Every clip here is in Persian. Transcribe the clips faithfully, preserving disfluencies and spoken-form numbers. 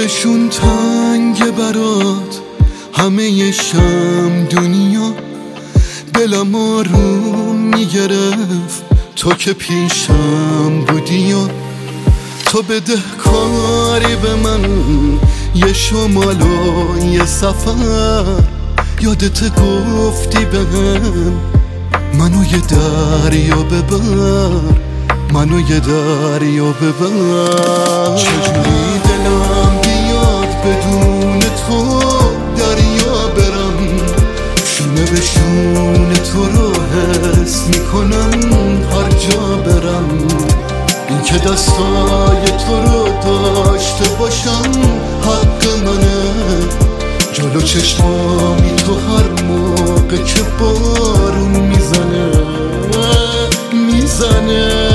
دلشون تنگ برات همه شم دنیا، دلم آروم میگرفت تو که پیشم بودی و تو بده کاری به من، یه شمال و یه سفر. یادت گفتی بهم منو یه دریا ببر، منو یه دریا ببر. چجوری دلم بیاد بدون تو دریا برم، شونه به شونه تو رو حس میکنم هر جا برم. این که دستای تو رو داشته باشم حق منه، جلو چشمامی تو هر موقع که بارون میزنه میزنه.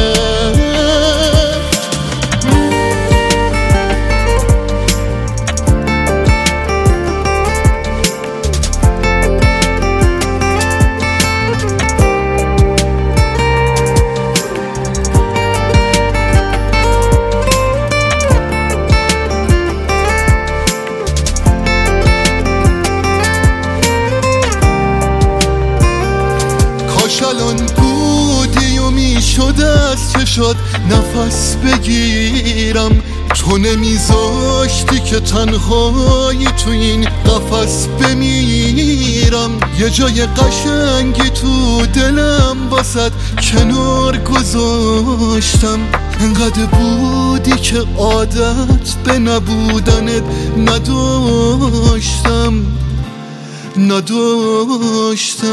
الان بودی و میشد از چشات نفس بگیرم، تو نمیذاشتی که تنهایی تو این قفس بمیرم. یه جای قشنگی تو دلم واسد کنار گذاشتم، انقدر بودی که عادت به نبودنت نداشتم نداشتم.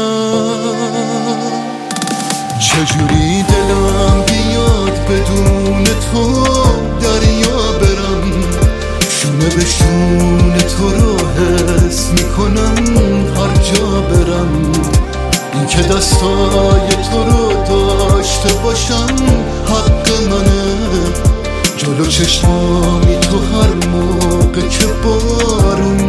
چجوری دلم بیاد بدون تو دریا برم، شونه به شونه تو رو حس میکنم هر جا برم. این که دستای تو رو داشته باشم حق منه، جلو چشمامی تو هر موقع که بارون